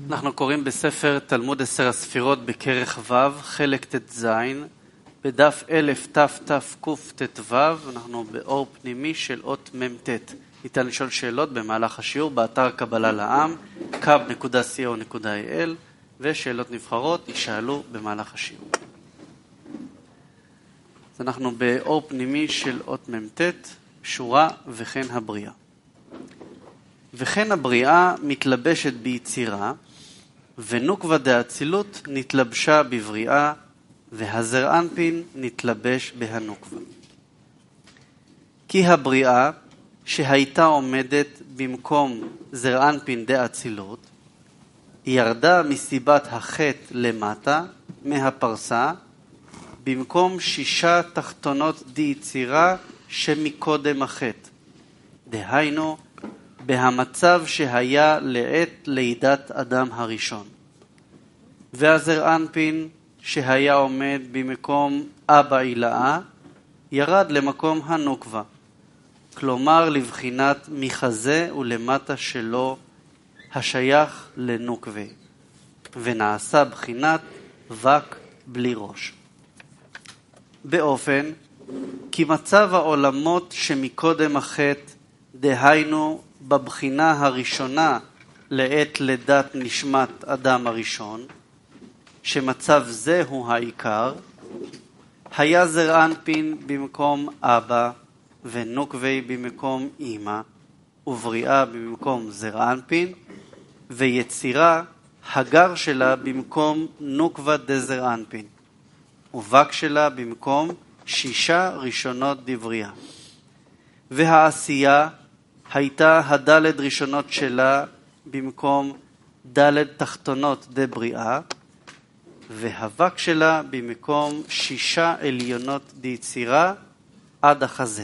אנחנו קוראים בספר תלמוד 10 הספירות בכרך ו' חלק ט"ז בדף 1000 תתקט"ו. אנחנו באור פנימי של אות מ"ט. ניתן לשאול שאלות במהלך השיעור באתר קבלה לעם kab.co.il, ושאלות נבחרות יישאלו במהלך השיעור. אז אנחנו באור פנימי של אות מ"ט, שורה וכן הבריאה. וכן הבריאה מתלבשת ביצירה, ונוקבה דאצילות נתלבשה בבריאה, והזר אנפין נתלבש בהנוקבה. כי הבריאה שהייתה עומדת במקום זר אנפין דאצילות, ירדה מסיבת החטא למטה מהפרסה, במקום 6 תחתונות דיצירה שמקודם החטא. דהיינו, בהמצב שהיה לעת לידת אדם הראשון. והזר אנפין שהיה עומד במקום אבא אילאה, ירד למקום הנוקבה, כלומר לבחינת מחזה ולמטה שלו השייך לנוקבה, ונעשה בחינת וק בלי ראש. באופן כי מצב העולמות שמקודם החטא, דהיינו בבחינה הראשונה לעת לידת נשמת אדם הראשון, שמצב זה הוא העיקר, היה זר אנפין במקום אבא, ונוקבי במקום אמא, ובריאה במקום זר אנפין, ויצירה הגר שלה במקום נוקבה דזר אנפין, ובק שלה במקום 6 ראשונות דבריאה. והעשייה הייתה הדלת ראשונות שלה במקום דלת תחתונות דבריאה, והבק שלה במקום 6 עליונות דיצירה עד החזה.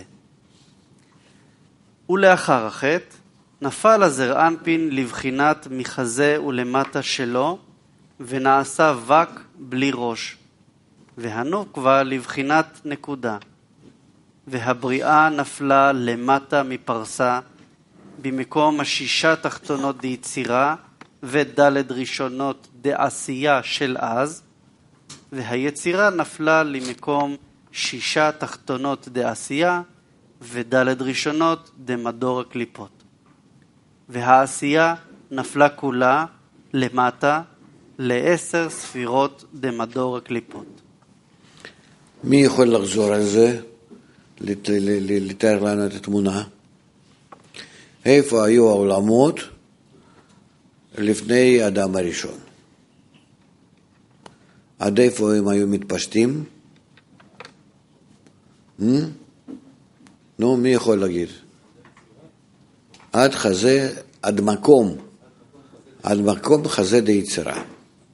ולאחר החטא נפל הזר אנפין לבחינת מחזה ולמטה שלו, ונעשה וק בלי ראש, והנוקבה לבחינת נקודה. והבריאה נפלה למטה מפרסה, במקום 6 תחתונות דיצירה ודלת ראשונות דעשייה של אז, והיצירה נפלה למקום 6 תחתונות דעשייה ודלת ראשונות דמדור הקליפות. והעשייה נפלה כולה למטה ל10 ספירות דמדור הקליפות. מי יכול לחזור על זה? לתאר לנו את התמונה. איפה היו העולמות לפני האדם הראשון? עד איפה הם היו מתפשטים? נו, מי יכול להגיד? עד חזה, עד מקום חזה דיצירה.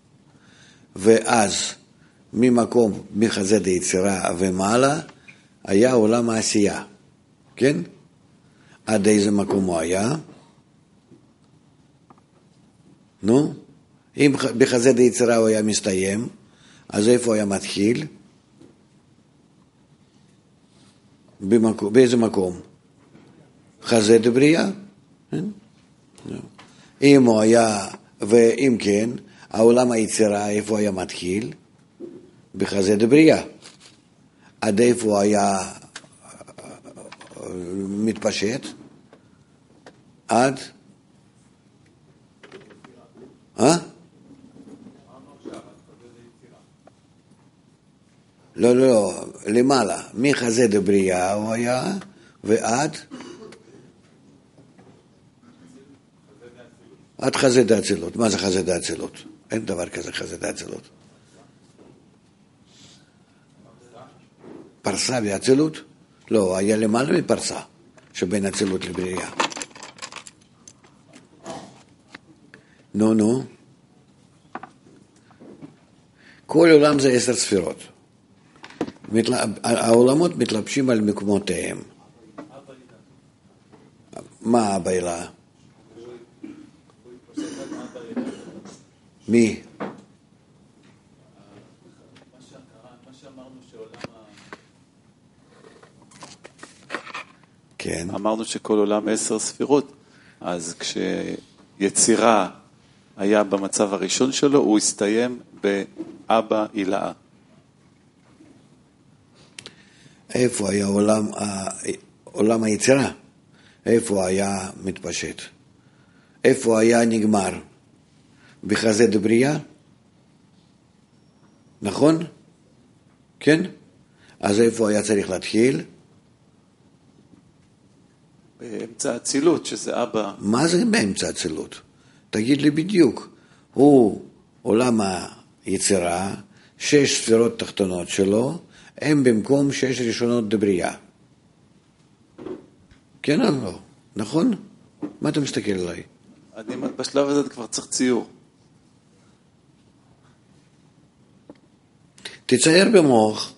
ואז ממקום מחזה דיצירה ומעלה היה עולם העשייה, כן? עד איזה מקום הוא היה? נו, אם בחזה דיצירה הוא היה מסתיים, אז איפה הוא היה מתחיל? באיזה מקום? חזה דבריאה? אם הוא היה, ואם כן, העולם היצירה, איפה הוא היה מתחיל? בחזה דבריאה. עד איפה הוא היה מתפשט? עד? לא, למעלה. מחזה דבריאה הוא היה, ועד? עד חזה דאצילות. מה זה חזה דאצילות? אין דבר כזה חזה דאצילות. פרסה ואצילות? לא, היה למעלה מפרסה, שבין אצילות לבריאה. נו. כל עולם זה 10 ספירות. העולמות מתלבשים על מקומותיהם. מה אבא אלה? מי? כן. אמרנו שכל עולם 10 ספירות, אז כשיצירה היה במצב הראשון שלו, הוא הסתיים באבא אילאה. איפה היה עולם היצירה? איפה היה מתפשט? איפה היה נגמר? בחזה דברייה? נכון? כן? אז איפה היה צריך להתחיל? באמצע הצילות, שזה אבא. מה זה באמצע הצילות? תגיד לי בדיוק. הוא עולם היצירה, 6 ספירות תחתונות שלו, הם במקום 6 ראשונות דברייה. כן או לא? נכון? מה אתה מסתכל עליי? אני בשלב הזה כבר צריך ציור. תצייר במוח.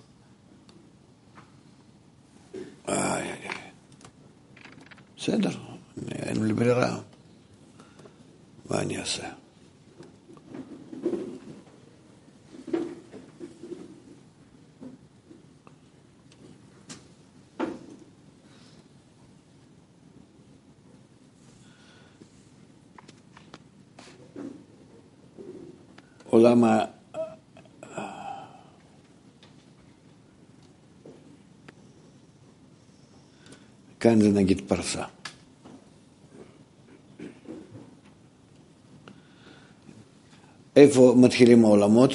בסדר, אין לי ברירה. מה אני אעשה? עולם כאן זה נגיד פרסה. איפה מתחילים העולמות?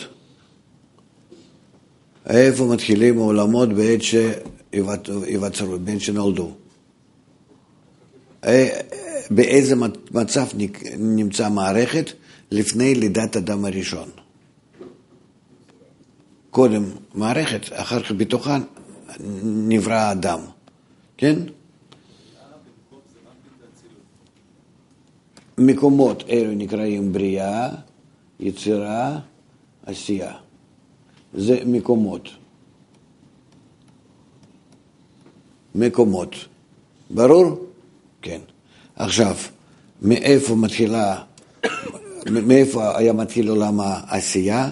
איפה מתחילים העולמות בעת שיווצרו, בעת שנולדו? באיזה מצב נמצא מערכת לפני לידת אדם הראשון? קודם מערכת, אחר כך בתוכה נברא האדם. כן? מקומות אלו נקראים בריאה, יצירה, עשייה. זה מקומות. מקומות. ברור? כן. עכשיו, מאיפה היה מתחיל עולם העשייה?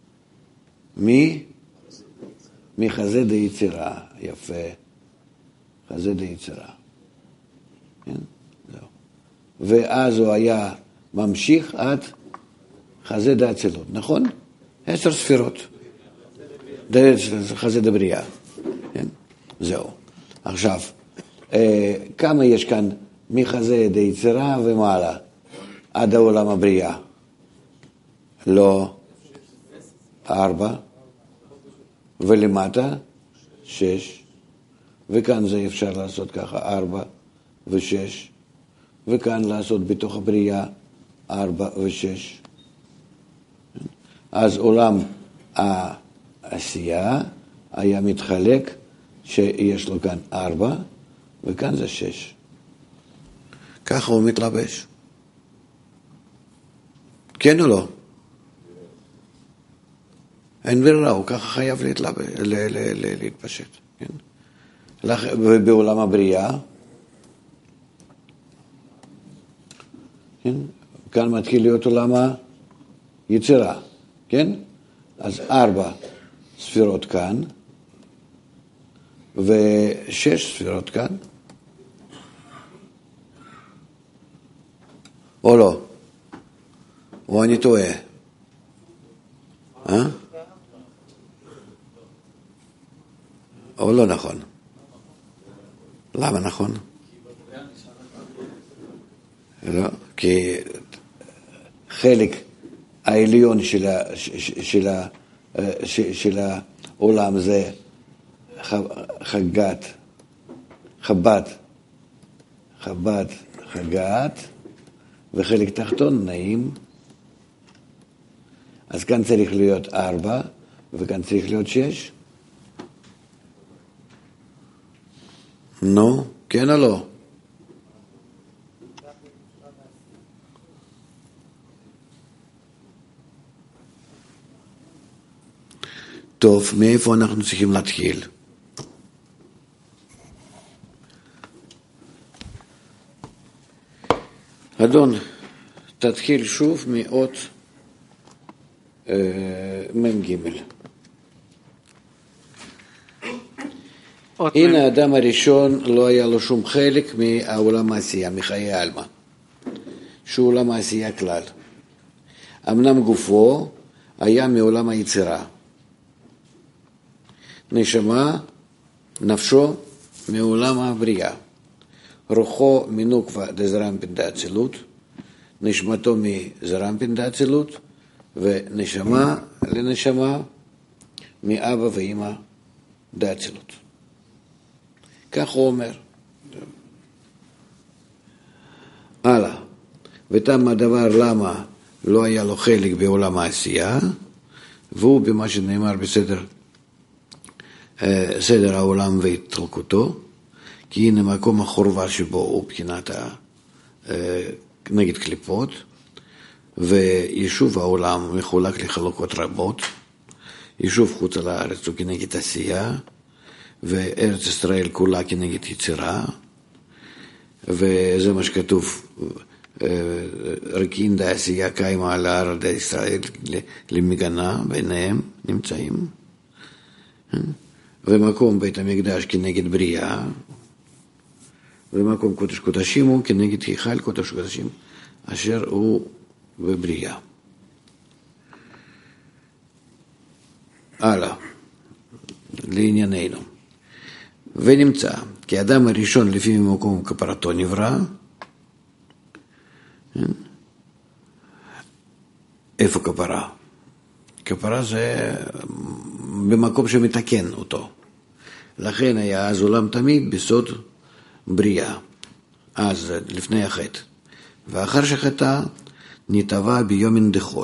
מחזה דיצירה. יפה. חזה דיצירה. כן? זהו. ואז הוא היה ממשיך עד חזה דאצילות, נכון? 10 ספירות. חזה דבריאה. כן? זהו. עכשיו, כמה יש כאן מחזה דיצירה ומעלה עד העולם הבריאה? לא 4, ולמטה 6, וכאן זה אפשר לעשות ככה 4 ו6, וכאן לעשות בתוך הבריאה 4 ו6. אז עולם העשייה היה מתחלק שיש לו כאן 4 וכאן זה 6. ככה הוא מתלבש. כן או לא? אין ברירה, הוא ככה חייב להתפשט. כן? ובעולם הבריאה, כן? כאן מתחיל להיות עולם היצירה. כן? אז 4 ספירות כאן, ו6 ספירות כאן. או לא? או אני טועה? או לא נכון? למה נכון? לא, כי חלק העליון של העולם זה חב"ד, חגת, וחלק תחתון נעים. אז כאן צריך להיות 4, וכאן צריך להיות 6. נו, כן או לא? טוב, מאיפה אנחנו צריכים להתחיל? אדון, תתחיל שוב מאות מ"ג. הנה האדם הראשון לא היה לו שום חלק מהעולם העשייה, מחיי העלמא, שהוא עולם העשייה כלל. אמנם גופו היה מעולם היצירה. נשמה, נפשו, מעולם הבריאה. רוחו מנוקבה דזרמפין דאצילות, נשמתו מזרמפין דאצילות, ונשמה לנשמה מאבא ואמא דאצילות. כך הוא אומר. הלאה. ותם הדבר למה לא היה לו חלק בעולם העשייה, והוא במה שנאמר בסדר סדר העולם והתחלקותו, כי הנה מקום החורבה שבו הוא בחינת נגד קליפות, ויישוב העולם מחולק לחלוקות רבות, יישוב חוץ על הארץ הוא כנגד עשייה, וארץ ישראל כולה כנגד יצירה, וזה מה שכתוב, רקין דעשייה קיימה על הארץ ישראל למגנה, ביניהם נמצאים, ומקום בית המקדש כנגד בריאה, ומקום קודש קודשים הוא כנגד היכל קודש קודשים, אשר הוא בבריאה. הלאה, לענייננו. ונמצא, כי האדם הראשון לפי מקום כפרתו נברא, איפה כפרה? כפרה זה במקום שמתקן אותו. לכן היה אז עולם תמיד בסוד בריאה, אז לפני החטא. ואחר שחטא נטבע ביומין דחול.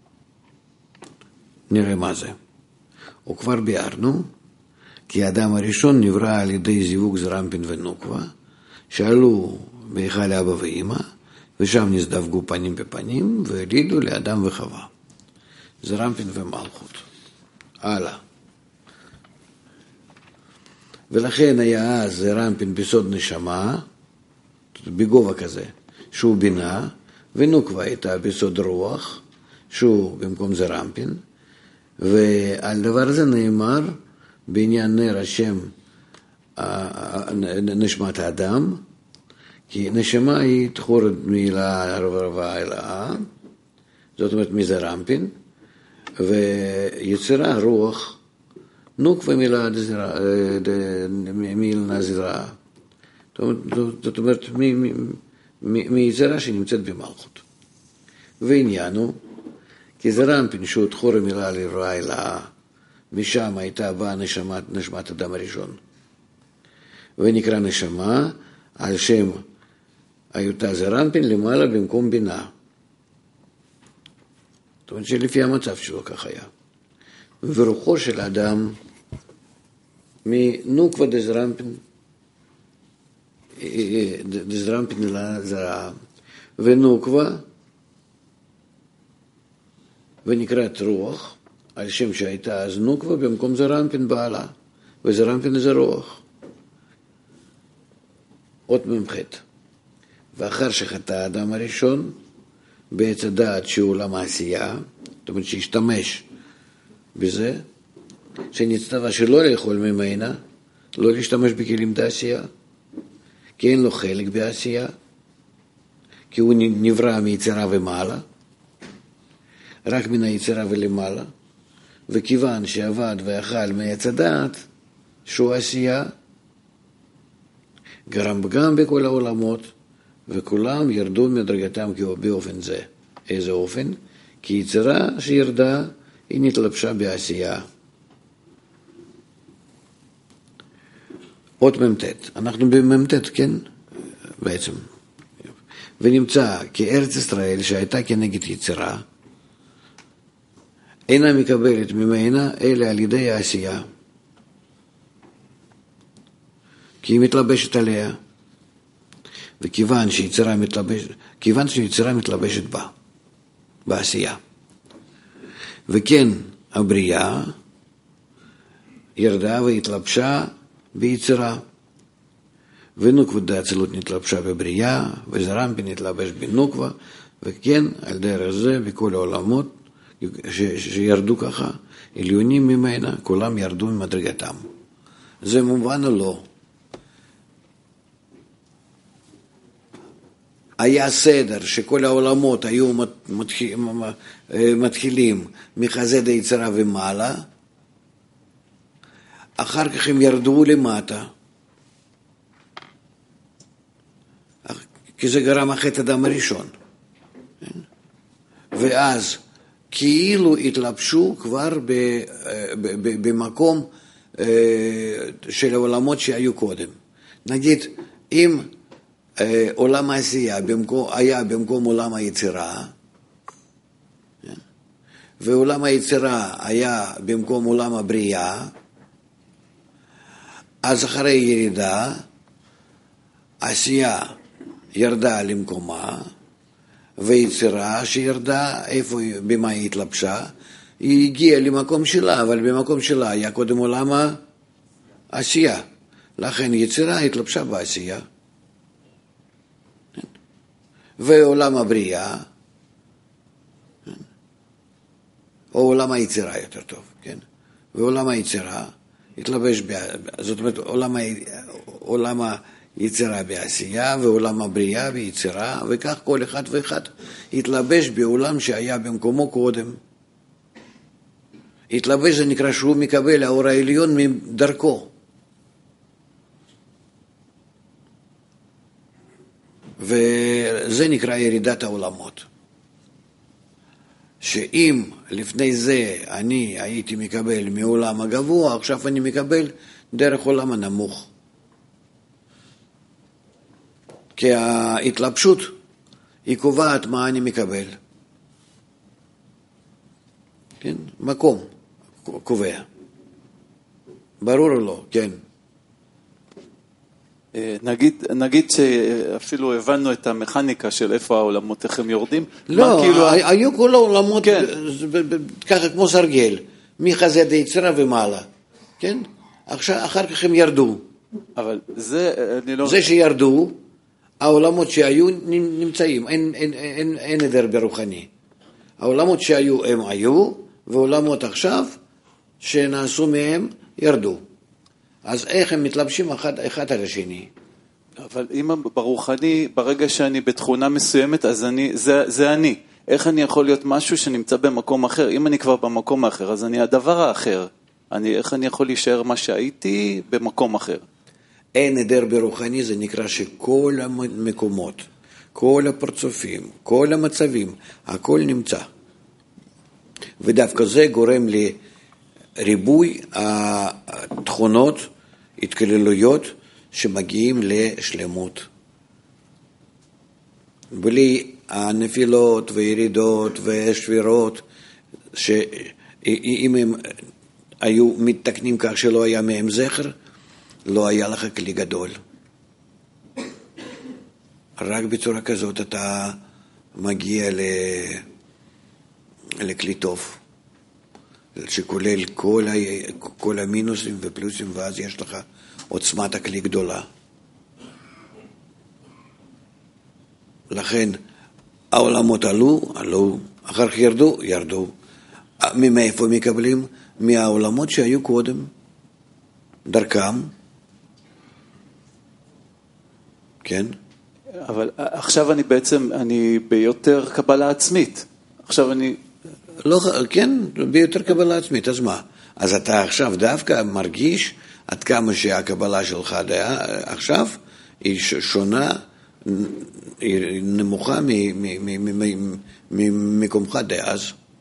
נראה מה זה. וכבר ביארנו, כי האדם הראשון נברא על ידי זיווג זרמפין ונוקבה, שעלו בהיכל אבא ואמא, ושם נזדווגו פנים בפנים, והולידו לאדם וחווה. זרמפין ומלכות. הלאה. ולכן היה אז זרמפין בסוד נשמה, בגובה כזה, שהוא בינה, ונוקבה הייתה בסוד רוח, שהוא במקום זרמפין, ועל דבר זה נאמר, בעניין נר השם נשמת האדם, כי נשמה היא תחורת מילה רבה אלאה, זאת אומרת מזרמפין, ויצירה רוח, נוקבה מילה נזירה, זאת אומרת מיצירה שנמצאת במלכות. ועניין הוא, כי זרמפין שהוא תחורת מילה לרעה אלאה, משם הייתה באה נשמת אדם הראשון. ונקרא נשמה על שם היותה זרמפין למעלה במקום בינה. זאת אומרת שלפי המצב שלו כך היה. ורוחו של אדם מנוקבה דזרמפין לזרעה. ונוקבה ונקראת רוח על שם שהייתה אז נוקבה במקום זרמפין בעלה, וזרמפין זה רוח. אות ממחת. ואחר שחטא האדם הראשון, בעץ הדעת שהוא עולם העשייה, זאת אומרת שהשתמש בזה, שנצטווה שלא לאכול ממנה, לא להשתמש בכלים בעשייה, כי אין לו חלק בעשייה, כי הוא נברא מיצירה ומעלה, רק מן היצירה ולמעלה, וכיוון שעבד ואכל מעץ הדעת, שהוא עשייה, גרם גם בכל העולמות, וכולם ירדו מדרגתם באופן זה. איזה אופן? כי יצירה שירדה, היא נתלבשה בעשייה. אות ממתת. אנחנו בממתת, כן? בעצם. ונמצא כי ארץ ישראל שהייתה כנגד יצירה, אינה מקבלת ממנה אלא על ידי העשייה. כי היא מתלבשת עליה. וכיוון שיצירה מתלבשת בה, בעשייה. וכן הבריאה ירדה והתלבשה ביצירה. ונוקבה דאצילות נתלבשה בבריאה, וזרמפין נתלבש בנוקבה, וכן על דרך זה בכל העולמות שירדו ככה, עליונים ממנה, כולם ירדו ממדרגתם. זה מובן או לא? היה סדר שכל העולמות היו מתחילים מחסד היצירה ומעלה, אחר כך הם ירדו למטה, כי זה גרם החטא אדם הראשון. ואז כאילו התלבשו כבר במקום של העולמות שהיו קודם. נגיד, אם עולם העשייה היה במקום עולם היצירה, ועולם היצירה היה במקום עולם הבריאה, אז אחרי ירידה, עשייה ירדה למקומה, ויצירה שירדה, במה היא התלבשה? היא הגיעה למקום שלה, אבל במקום שלה היה קודם עולם העשייה. לכן יצירה התלבשה בעשייה. ועולם הבריאה, או עולם היצירה יותר טוב, כן? ועולם היצירה התלבש, זאת אומרת, עולם היצירה בעשייה, ועולם הבריאה ביצירה, וכך כל אחד ואחד התלבש בעולם שהיה במקומו קודם. התלבש זה נקרא שהוא מקבל האור העליון מדרכו. וזה נקרא ירידת העולמות. שאם לפני זה אני הייתי מקבל מעולם הגבוה, עכשיו אני מקבל דרך עולם הנמוך. כי ההתלבשות היא קובעת מה אני מקבל. כן? מקום קובע. ברור או לא? כן. נגיד שאפילו הבנו את המכניקה של איפה העולמות, איך הם יורדים. לא, היו כל העולמות ככה כמו סרגל, מחסד היצירה ומעלה. כן? אחר כך הם ירדו. אבל זה, אני לא... זה שירדו, העולמות שהיו נמצאים, אין נדר ברוחני. העולמות שהיו הם היו, ועולמות עכשיו שנעשו מהם ירדו. אז איך הם מתלבשים אחד על השני? אבל אם ברוחני, ברגע שאני בתכונה מסוימת, אז זה אני. איך אני יכול להיות משהו שנמצא במקום אחר? אם אני כבר במקום האחר, אז אני הדבר האחר. איך אני יכול להישאר מה שהייתי במקום אחר? אין נדר ברוחני, זה נקרא שכל המקומות, כל הפרצופים, כל המצבים, הכל נמצא. ודווקא זה גורם לריבוי התכונות, התקללויות, שמגיעים לשלמות. בלי הנפילות וירידות ושבירות, שאם הם היו מתקנים כך שלא היה מהם זכר, לא היה לך כלי גדול. רק בצורה כזאת אתה מגיע לכלי טוב, שכולל כל המינוסים ופלוסים, ואז יש לך עוצמת הכלי גדולה. לכן העולמות עלו, אחר כך ירדו. מאיפה מקבלים? מהעולמות שהיו קודם, דרכם. כן? אבל עכשיו אני ביותר קבלה עצמית. עכשיו אני... לא, כן, ביותר קבלה עצמית, אז מה? אז אתה עכשיו דווקא מרגיש עד כמה שהקבלה שלך עכשיו היא שונה, היא נמוכה ממקומך דאז.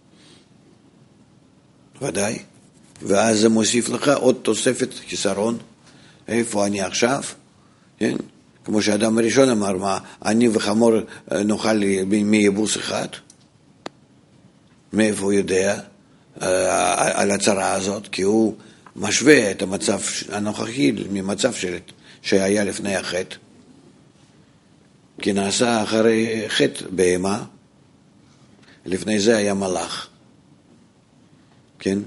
ודאי. ואז זה מוסיף לך עוד תוספת חיסרון. איפה אני עכשיו? כן? כמו שהאדם הראשון אמר, מה, אני וחמור נאכל מיבוס אחד? מאיפה הוא יודע על הצרה הזאת? כי הוא משווה את המצב הנוכחי ממצב שהיה לפני החטא. כי נעשה אחרי חטא בהמה, לפני זה היה מלאך. כן?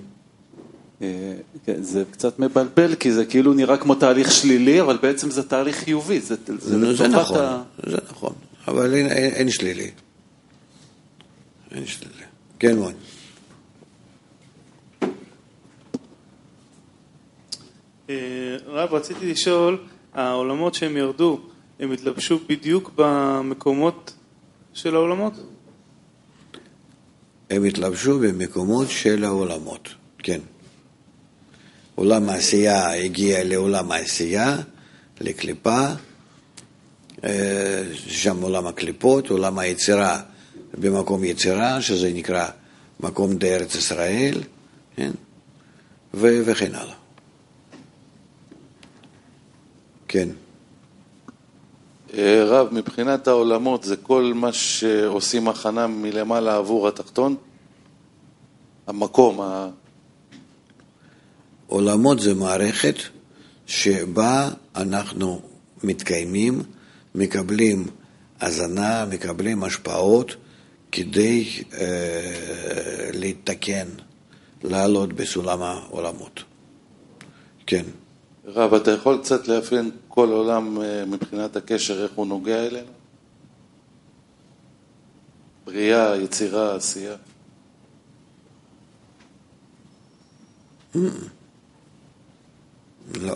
זה קצת מבלבל, כי זה כאילו נראה כמו תהליך שלילי, אבל בעצם זה תהליך חיובי. זה נכון, זה נכון, אבל אין שלילי. אין שלילי. כן, מון. רב, רציתי לשאול, העולמות שהם ירדו, הם התלבשו בדיוק במקומות של העולמות? הם התלבשו במקומות של העולמות, כן. עולם העשייה הגיע לעולם העשייה, לקליפה, שם עולם הקליפות, עולם היצירה במקום יצירה, שזה נקרא מקום בארץ ישראל, כן? וכן הלאה. כן. רב, מבחינת העולמות, זה כל מה שעושים הכנה מלמעלה עבור התחתון? המקום, עולמות זה מערכת שבה אנחנו מתקיימים, מקבלים הזנה, מקבלים השפעות כדי להתתקן, לעלות בסולם העולמות. כן. רב, אתה יכול קצת לאפיין כל עולם מבחינת הקשר, איך הוא נוגע אלינו? בריאה, יצירה, עשייה. לא.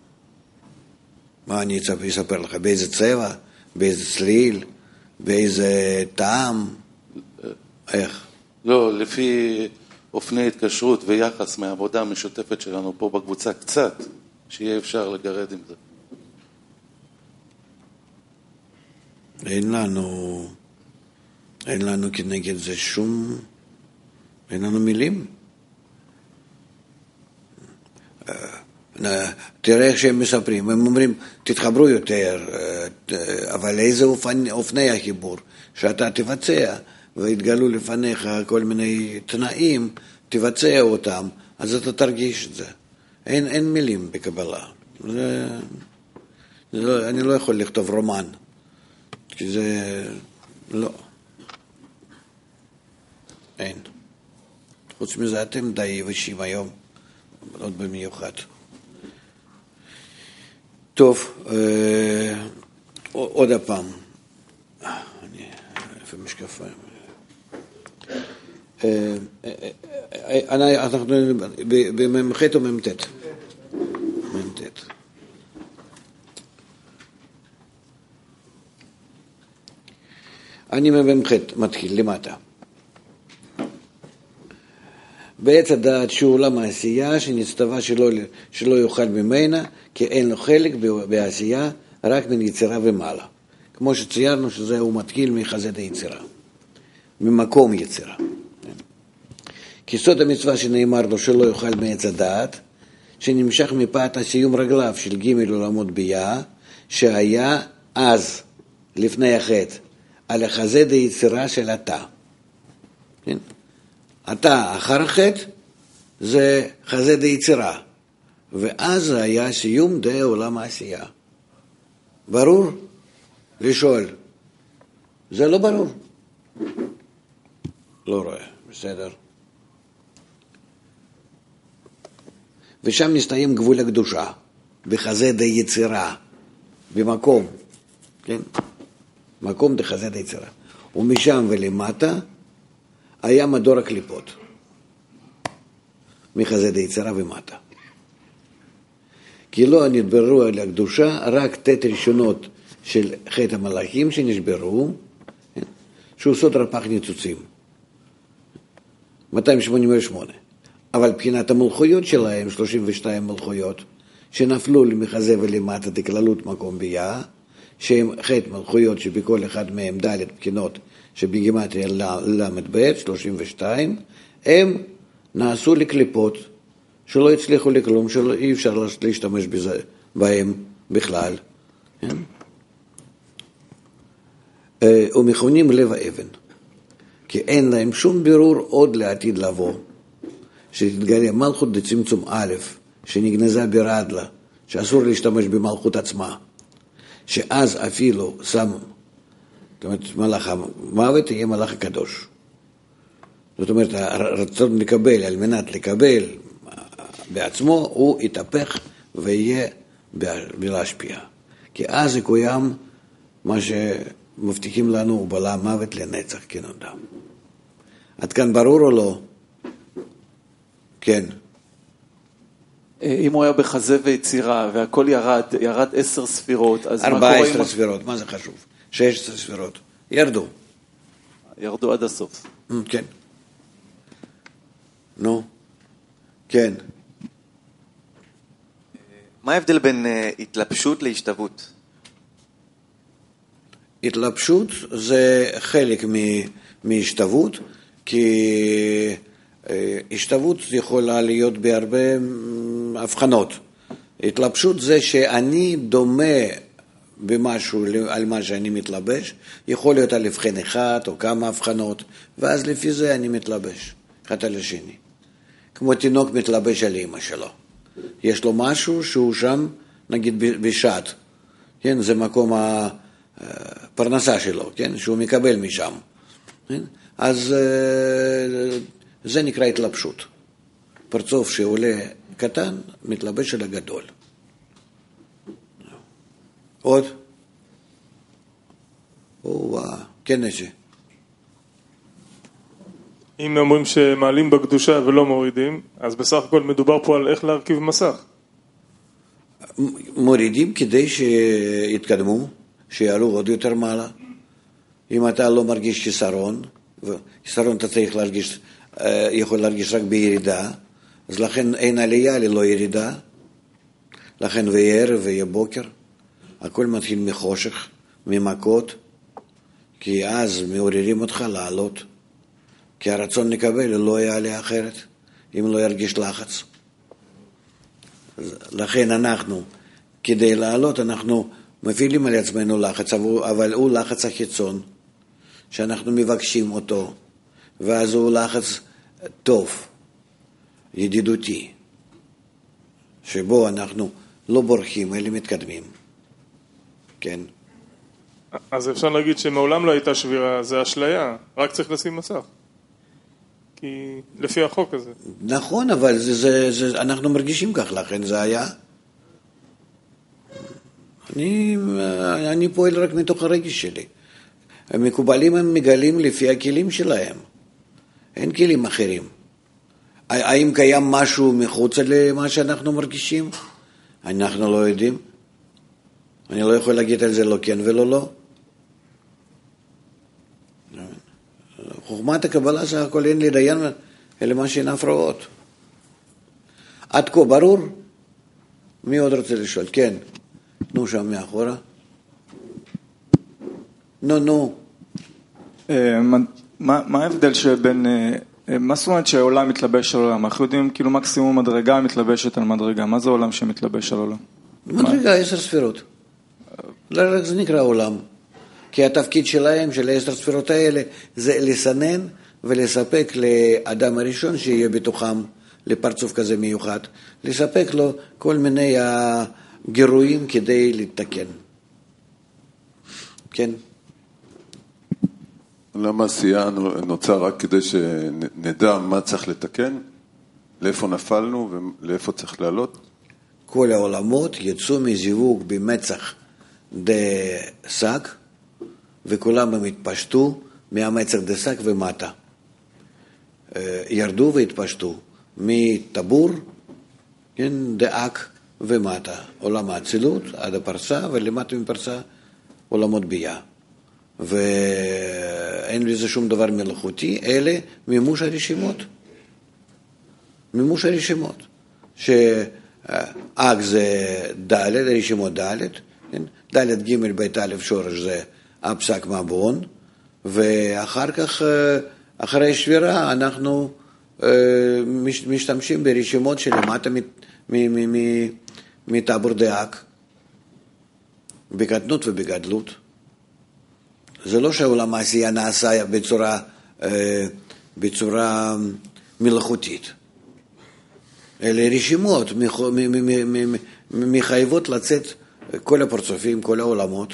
מה אני אספר לך? באיזה צבע? באיזה צליל? באיזה טעם? איך? לא, לפי אופני התקשרות ויחס מהעבודה המשותפת שלנו פה בקבוצה קצת, שיהיה אפשר לגרד עם זה. אין לנו כנגד זה אין לנו מילים. תראה איך שהם מספרים, הם אומרים, תתחברו יותר, אבל איזה אופני החיבור, שאתה תבצע, והתגלו לפניך כל מיני תנאים, תבצע אותם, אז אתה תרגיש את זה. אין מילים בקבלה. אני לא יכול לכתוב רומן, כי זה לא. אין. חוץ מזה אתם די יבשים היום, עוד במיוחד. טוב, עוד הפעם. איפה משקפיים? אנחנו במ"ח או מ"ט? מ"ט. אני במ"ח מתחיל למטה. בעץ הדעת שהוא עולם העשייה שנצטווה שלא יאכל ממנה, כי אין לו חלק בעשייה, רק מן יצירה ומעלה. כמו שציירנו שזה הוא מתחיל מחזית היצירה, ממקום יצירה. כיסוד המצווה שנאמר לו שלא יאכל מעץ הדעת, שנמשך מפאת הסיום רגליו של ג' עולמות ביאה, שהיה אז, לפני החטא, על החזית היצירה של התא. כן? אתה אחר החטא זה חזית היצירה, ואז היה סיום די עולם העשייה. ברור? לשאול. זה לא ברור. לא רואה, בסדר. ושם מסתיים גבול הקדושה, בחזית היצירה, במקום, כן? מקום בחזית היצירה. ומשם ולמטה, היה מדור הקליפות, מחזית היצירה ומטה. כי לא נתבררו על הקדושה, רק תת ראשונות של חטא המלאכים שנשברו, שהוא סוד רפ"ח ניצוצים, 288. אבל בחינת המלכויות שלהם, 32 מלכויות, שנפלו למחזה ולמטה דכללות מקום ביאה, שהם חטא מלכויות שבכל אחד מהם ד' בחינות, שבגימטריה למ"ב, 32, הם נעשו לקליפות, שלא הצליחו לכלום, שלא אי אפשר להשתמש בהם בכלל. כן? ומכונים לב האבן, כי אין להם שום בירור עוד לעתיד לבוא, שתתגלה מלכות דצמצום א', שנגנזה ברדלה, שאסור להשתמש במלכות עצמה, שאז אפילו שם, זאת אומרת, מלאך המוות יהיה מלאך הקדוש. זאת אומרת, הרצון לקבל, על מנת לקבל בעצמו, הוא יתהפך ויהיה בלהשפיע. כי אז יקוים מה שמבטיחים לנו, הוא בלע מוות לנצח כנודע. עד כאן ברור או לא? כן. אם הוא היה בחזה ויצירה והכל ירד 10 ספירות, אז מה קורה 14 ספירות, מה זה חשוב? 16 ספירות, ירדו. ירדו עד הסוף. כן. נו, כן. מה ההבדל בין התלבשות להשתוות? התלבשות זה חלק מהשתוות, כי השתוות יכולה להיות בהרבה הבחנות. התלבשות זה שאני דומה במשהו על מה שאני מתלבש, יכול להיות על הבחן אחד או כמה הבחנות, ואז לפי זה אני מתלבש אחד על השני. כמו תינוק מתלבש על אמא שלו. יש לו משהו שהוא שם, נגיד בשד, כן? זה מקום הפרנסה שלו, כן? שהוא מקבל משם. כן? אז זה נקרא התלבשות. פרצוף שעולה קטן, מתלבש על הגדול. עוד? כן, נשי. אם אומרים שמעלים בקדושה ולא מורידים, אז בסך הכל מדובר פה על איך להרכיב מסך. מורידים כדי שיתקדמו, שיעלו עוד יותר מעלה. אם אתה לא מרגיש חיסרון, וחיסרון אתה צריך להרגיש, יכול להרגיש רק בירידה, אז לכן אין עלייה ללא ירידה, לכן וערב ויהיה בוקר, הכל מתחיל מחושך, ממכות, כי אז מעוררים אותך לעלות, כי הרצון לקבל לא יעלה אחרת, אם לא ירגיש לחץ. לכן אנחנו, כדי לעלות, אנחנו מפעילים על עצמנו לחץ, אבל הוא לחץ החיצון, שאנחנו מבקשים אותו, ואז הוא לחץ טוב, ידידותי, שבו אנחנו לא בורחים, אלא מתקדמים. כן. אז אפשר להגיד שמעולם לא הייתה שבירה, זה אשליה, רק צריך לשים מסך. כי לפי החוק הזה. נכון, אבל אנחנו מרגישים כך, לכן זה היה. אני פועל רק מתוך הרגש שלי. המקובלים הם מגלים לפי הכלים שלהם. אין כלים אחרים. האם קיים משהו מחוץ למה שאנחנו מרגישים? אנחנו לא יודעים. אני לא יכול להגיד על זה לא כן ולא לא. חוכמת הקבלה סך הכל אין לדיין אלא מה שאין הפרעות. עד כה ברור? מי עוד רוצה לשאול? כן. נו שם מאחורה. נו. מה ההבדל שבין, מה זאת אומרת שהעולם מתלבש על עולם? אנחנו יודעים כאילו מקסימום מדרגה מתלבשת על מדרגה. מה זה עולם שמתלבש על עולם? מדרגה 10 ספירות. לא רק זה נקרא עולם. כי התפקיד שלהם, של 10 ספירות האלה, זה לסנן ולספק לאדם הראשון שיהיה בתוכם, לפרצוף כזה מיוחד, לספק לו כל מיני גירויים כדי לתקן. כן? למה עשייה נוצר רק כדי שנדע מה צריך לתקן, לאיפה נפלנו ולאיפה צריך לעלות? כל העולמות יצאו מזיווג במצח דסק, וכולם הם התפשטו מהמצח דסק ומטה. ירדו והתפשטו מטבור, כן, דאק ומטה. עולם האצילות עד הפרסה, ולמטה מפרסה עולמות בייה. ואין לזה שום דבר מלאכותי, אלא מימוש הרשימות. מימוש הרשימות. שאק זה ד', הרשימות ד', כן? ד' ג' ב' א' שורש זה הפסק מבון, ואחר כך, אחרי שבירה, אנחנו משתמשים ברשימות שלמטה מטבור דאק, בקטנות ובגדלות. זה לא שהעולם העשייה נעשה בצורה מלאכותית, אלה רשימות מחייבות לצאת כל הפרצופים, כל העולמות.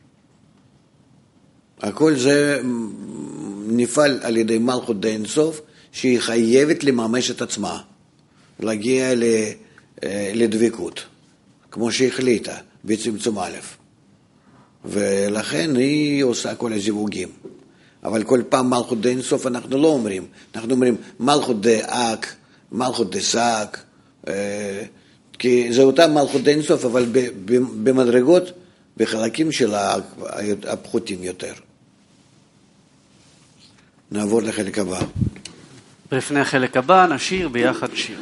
הכל זה נפעל על ידי מלכות די אינסוף, שהיא חייבת לממש את עצמה, להגיע לדבקות, כמו שהחליטה בצמצום א'. ולכן היא עושה כל הזיווגים. אבל כל פעם מלכות די אינסוף אנחנו לא אומרים. אנחנו אומרים מלכות די אק, מלכות די סק, כי זה אותה מלכות אינסוף, אבל במדרגות, בחלקים שלה הפחותים יותר. נעבור לחלק הבא. לפני החלק הבא נשיר ביחד שיר.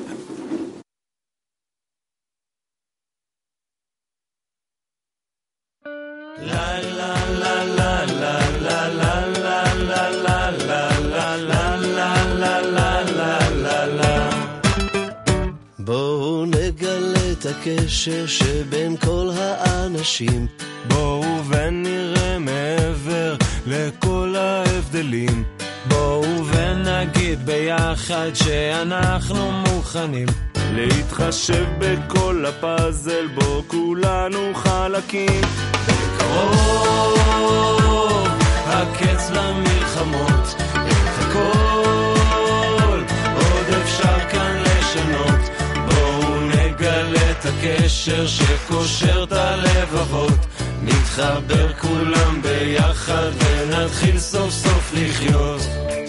בואו נגלה את הקשר שבין כל האנשים, בואו ונראה מעבר לכל ההבדלים, בואו ונגיד ביחד שאנחנו מוכנים להתחשב בכל הפאזל בו כולנו חלקים. בקרוב הקץ למלחמות, את הכל עוד אפשר כאן לשנות, בואו נגלה את הקשר שקושר את הלבבות, נתחבר כולם ביחד ונתחיל סוף סוף לחיות.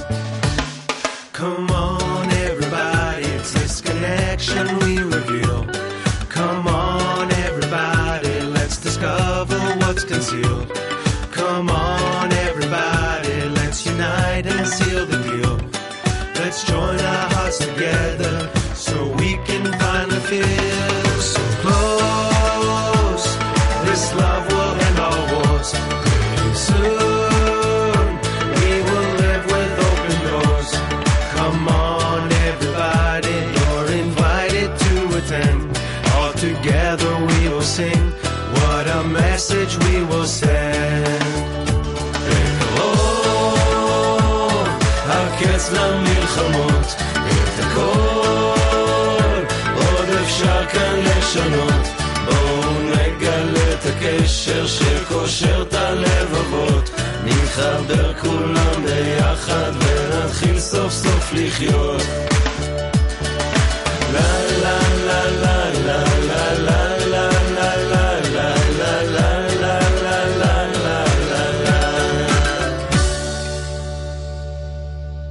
Come on everybody, it's this connection we reveal. Come on everybody, let's discover what's concealed. Come on everybody, let's unite and seal the deal. Let's join our hearts together so we can finally feel so close. This love will end all wars. Pretty soon we will live with open doors. Come on everybody, you're invited to attend. All together we will sing, what a message we will send. בקרוב הקץ למלחמות, את הכל עוד אפשר כאן לשנות, בואו נגלה את הקשר שקושר את הלבבות, נתחבר כולם ביחד ונתחיל סוף סוף לחיות.